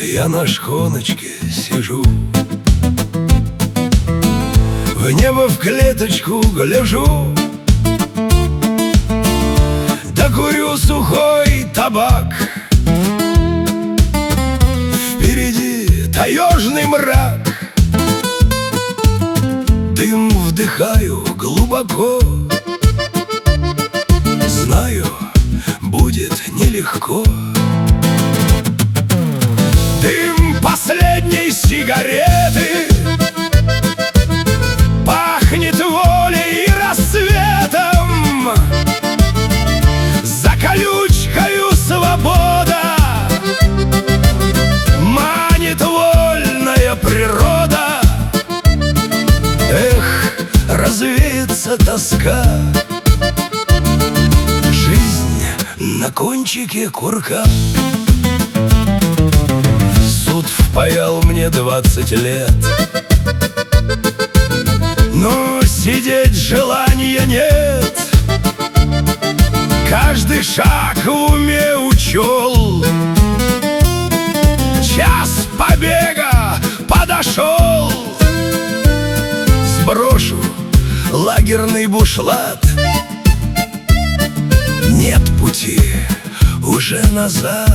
Я на шхоночке сижу, в небо в клеточку гляжу, да курю сухой табак. Впереди таежный мрак, дым вдыхаю глубоко. Знаю, будет нелегко. Дым последней сигареты пахнет волей и рассветом. За колючкою свобода манит вольная природа. Эх, развеется тоска, жизнь на кончике курка. Суд впаял мне 20 лет, но сидеть желания нет. Каждый шаг в уме учел, час побега подошел. Сброшу лагерный бушлат, нет пути уже назад.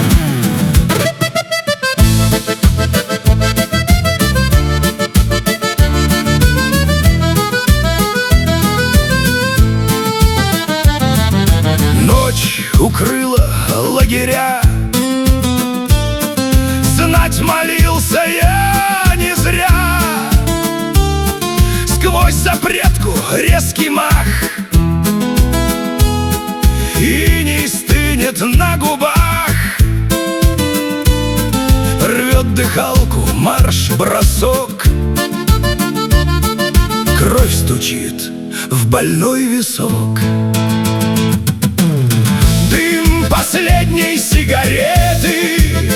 Ночь укрыла лагеря, знать молился я не зря. Сквозь запретку резкий мах, и не стынет на губах. Рвет дыхалку марш-бросок, кровь стучит в больной висок. Дым последней сигареты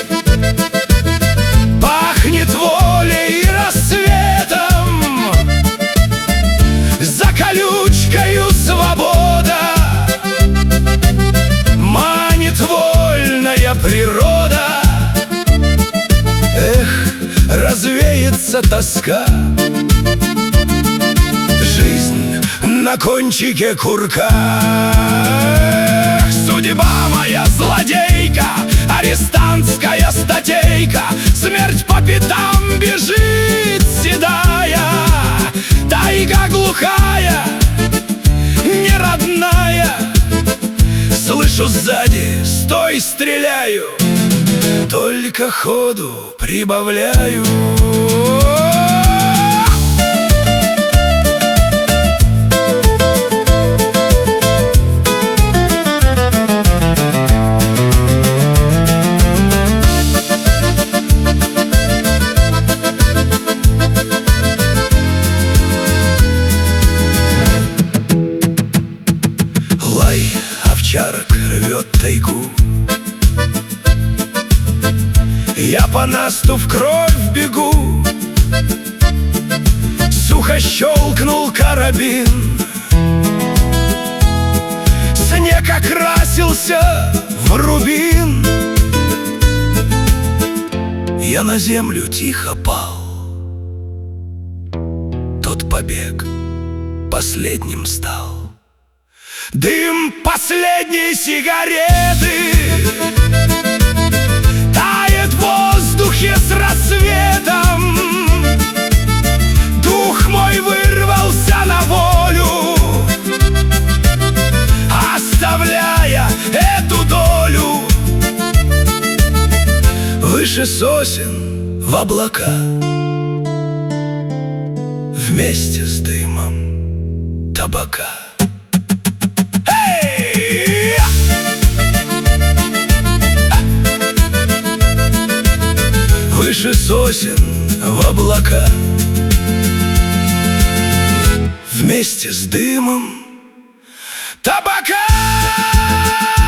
пахнет волей и рассветом. За колючкою свобода манит вольная природа. Эх, развеется тоска, жизнь на кончике курка. Эх, судьба моя злодейка, арестантская статейка. Смерть по пятам бежит седая, тайга глухая, не родная. Слышу сзади: стой, стреляю, только ходу прибавляю. Лай овчарок рвет тайгу, я по насту в кровь бегу. Сухо щелкнул карабин, снег окрасился в рубин. Я на землю тихо пал, тот побег последним стал. Дым последней сигареты тает в воздухе с рассветом. Дух мой вырвался на волю, оставляя эту долю. Выше сосен в облака, вместе с дымом табака. Выше сосен в облака, вместе с дымом табака.